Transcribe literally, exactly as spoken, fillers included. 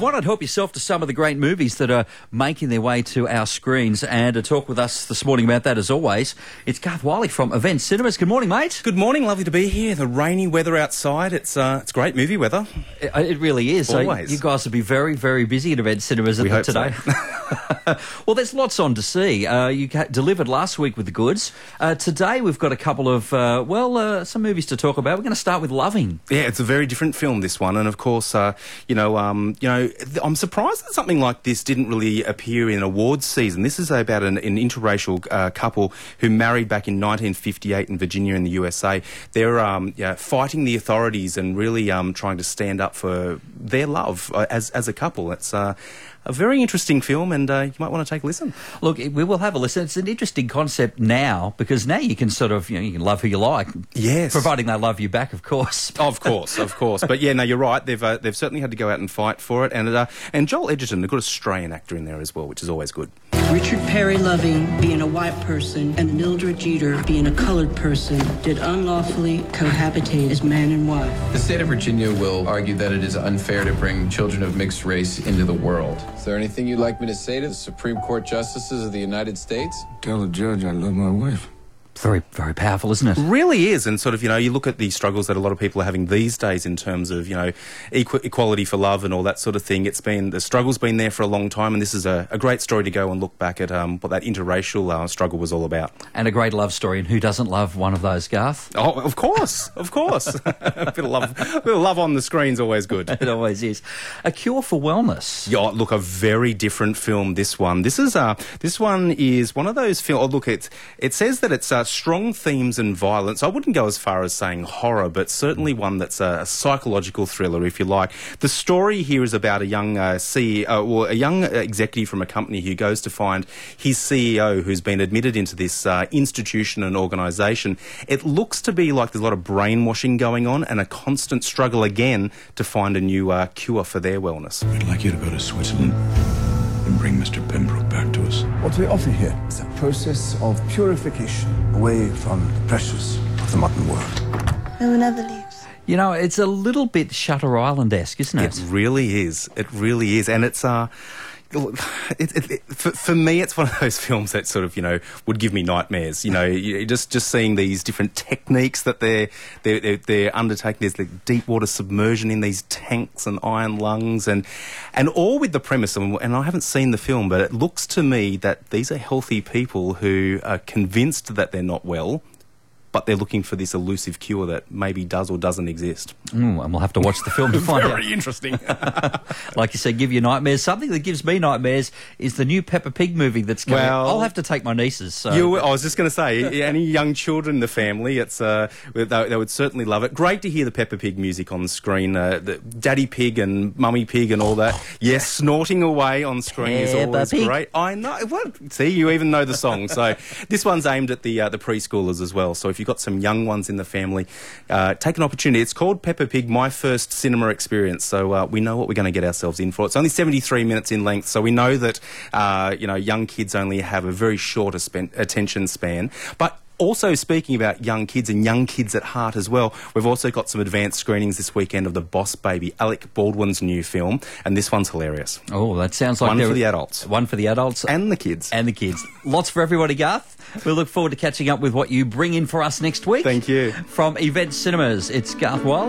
Why not help yourself to some of the great movies that are making their way to our screens? And to talk with us this morning about that, as always, it's Garth Wiley from Event Cinemas. Good morning, mate. Good morning. Lovely to be here. The rainy weather outside. It's uh, it's great movie weather. It, it really is. Always. So you guys will be very, very busy at Event Cinemas We hope today. So. Well, there's lots on to see. Uh, you ca- delivered last week with the goods. Uh, today we've got a couple of, uh, well, uh, some movies to talk about. We're going to start with Loving. Yeah, it's a very different film, this one, and of course, uh, you know, um, you know, th- I'm surprised that something like this didn't really appear in awards season. This is about an, an interracial uh, couple who married back in nineteen fifty-eight in Virginia in the U S A. They're um, yeah, fighting the authorities and really um, trying to stand up for their love uh, as as a couple. It's uh, a very interesting film, and uh, you might want to take a listen. Look, we will have a listen. It's an interesting concept now, because now you can sort of, you know, you can love who you like. Yes. Providing they love you back, of course. Of course, of course. But yeah, no, you're right. They've uh, they've certainly had to go out and fight for it. And uh, and Joel Edgerton, a good Australian actor in there as well, which is always good. Richard Perry Loving, being a white person, and Mildred Jeter, being a colored person, did unlawfully cohabitate as man and wife. The state of Virginia will argue that it is unfair to bring children of mixed race into the world. Is there anything you'd like me to say to the Supreme Court Justices of the United States? Tell the judge I love my wife. Very, very powerful, isn't it? Really is, and sort of, you know, you look at the struggles that a lot of people are having these days in terms of, you know, equ- equality for love and all that sort of thing. It's been, the struggle's been there for a long time, and this is a, a great story to go and look back at um, what that interracial uh, struggle was all about. And a great love story, and who doesn't love one of those, Garth? Oh, of course, of course. a bit of love, a bit of love on the screen's always good. It always is. A Cure for Wellness. Yeah, look, a very different film, this one. This is uh, this one is one of those films. Oh, look, it, it says that it's uh, strong themes and violence. I wouldn't go as far as saying horror, but certainly one that's a, a psychological thriller, if you like. The story here is about a young uh, C E O, or a young executive from a company who goes to find his C E O, who's been admitted into this uh, institution and organisation. It looks to be like there's a lot of brainwashing going on and a constant struggle again to find a new uh, cure for their wellness. We'd like you to go to Switzerland and bring Mister Pembroke back to us. What we offer here is a process of purification away from the pressures of the modern world. No one ever leaves. You know, it's a little bit Shutter Island-esque, isn't it? It really is. It really is. And it's... Uh, It, it, it, for, for me, it's one of those films that sort of, you know, would give me nightmares. You know, you, just just seeing these different techniques that they're they're, they're, they're undertaking. There's like deep water submersion in these tanks and iron lungs, and and all with the premise. And, and I haven't seen the film, but it looks to me that these are healthy people who are convinced that they're not well, but they're looking for this elusive cure that maybe does or doesn't exist. Mm, and we'll have to watch the film to find out. Very interesting. Like you said, give you nightmares. Something that gives me nightmares is the new Peppa Pig movie that's coming. Well, I'll have to take my nieces. So. You, I was just going to say, any young children in the family, it's uh, they, they would certainly love it. Great to hear the Peppa Pig music on the screen. Uh, the Daddy Pig and Mummy Pig and all that. Yes, snorting away on screen is Peppa always Pig. great. I know. What? See, you even know the song. So this one's aimed at the uh, the preschoolers as well. So if you've got some young ones in the family, uh, take an opportunity. It's called Peppa Pig, my first cinema experience. So uh, we know what we're going to get ourselves in for. It's only seventy-three minutes in length, so we know that uh, you know, young kids only have a very short attention span. But also, speaking about young kids and young kids at heart as well, we've also got some advanced screenings this weekend of The Boss Baby, Alec Baldwin's new film, and this one's hilarious. Oh, that sounds like... One there- for the adults. One for the adults. And the kids. And the kids. Lots for everybody, Garth. We look forward to catching up with what you bring in for us next week. Thank you. From Event Cinemas, it's Garth Wiley.